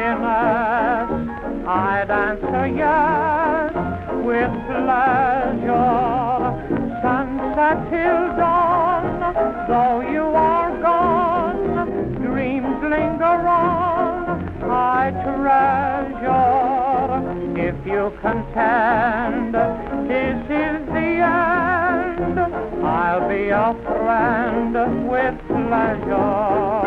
happiness, I'd answer yes with pleasure. Sunset till dawn, though you are gone, dreams linger on, I treasure. If you contend this is the end, I'll be a friend with pleasure.